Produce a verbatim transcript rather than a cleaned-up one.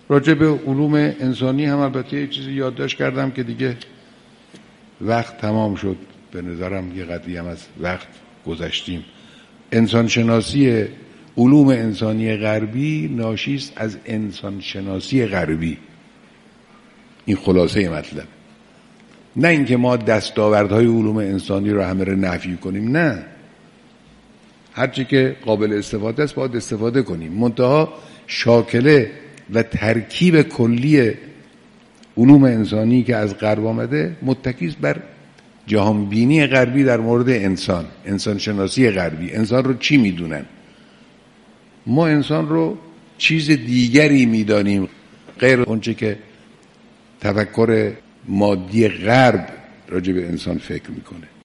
راجع به علوم انسانی هم البته یه چیزی یادداشت کردم که دیگه وقت تمام شد، به نظرم یه قدری هم از وقت گذشتیم. انسان شناسی علوم انسانی غربی ناشی است از انسان شناسی غربی. این خلاصه مطلب. نه اینکه ما دستاوردهای علوم انسانی رو همه رو نفی کنیم، نه، هرچی که قابل استفاده است باید استفاده کنیم، منتها شاکله و ترکیب کلی علوم انسانی که از غرب آمده متکی است بر جهانبینی غربی در مورد انسان، انسان شناسی غربی. انسان رو چی میدونن؟ ما انسان رو چیز دیگری میدانیم غیر اونچه که تفکر مادی غرب راجع به انسان فکر میکنه.